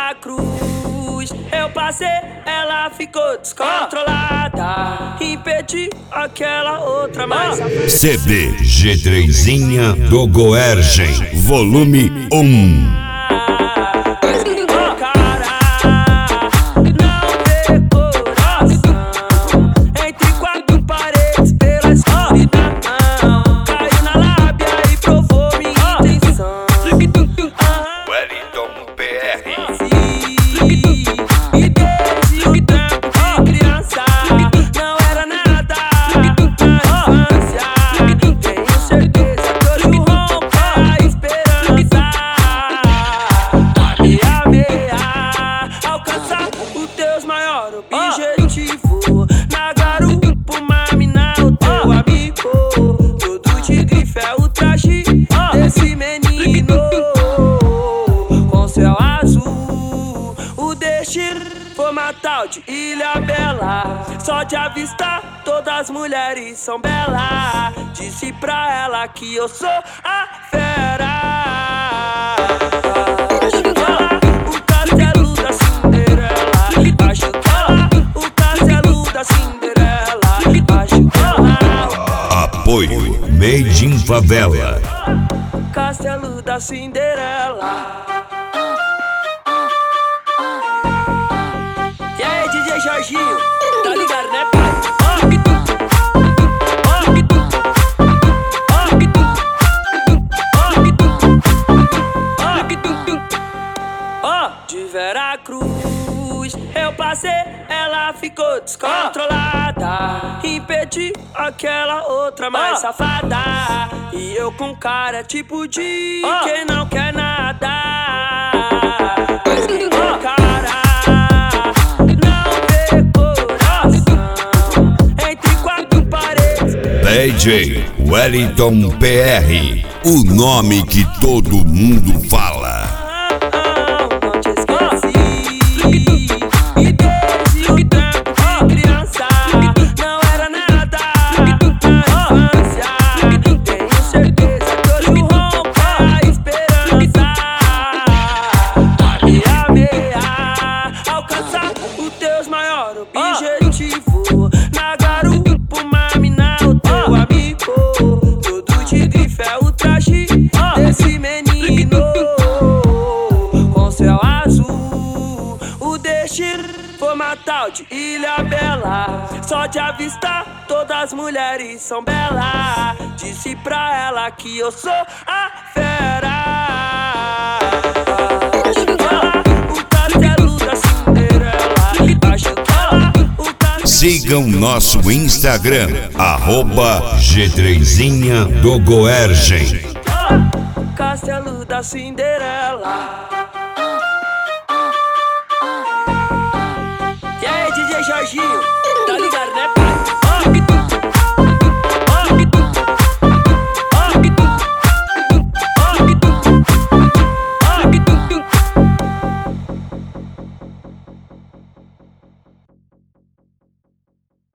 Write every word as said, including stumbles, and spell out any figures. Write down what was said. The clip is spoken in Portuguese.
Veracruz eu passei, ela ficou descontrolada. Impedi aquela outra mais. C D G-Dreizinha do Goergen, volume um. Objetivo na garupa, mami, não o teu amigo. Todo de grife é o traje desse menino. Com céu azul, o destino foi uma tal de Ilha Bela. Só de avistar, todas as mulheres são belas. Disse pra ela que eu sou a fera. Apoio Made in Favela. Castelo da Cinderela. E aí, D J Jorginho, tá ligado, né, pai? Ó, de Veracruz eu passei, ela ficou descontrolada. Impedi aquela outra mais safada. E eu com cara tipo de quem não quer nada. O cara não vê coração entre quatro paredes. D J Wellington P R, o nome que todo mundo fala. Objetivo na garupa, mami, não o teu amigo. Todo de grife é o traje desse menino. Com céu azul, o destino foi uma tal de Ilha Bela. Só de avistar, todas as mulheres são belas. Disse pra ela que eu sou a fera. Sigam nosso Instagram, arroba G-Dreizinha do Goergen. Castelo da Cinderela. E aí, D J Jorginho?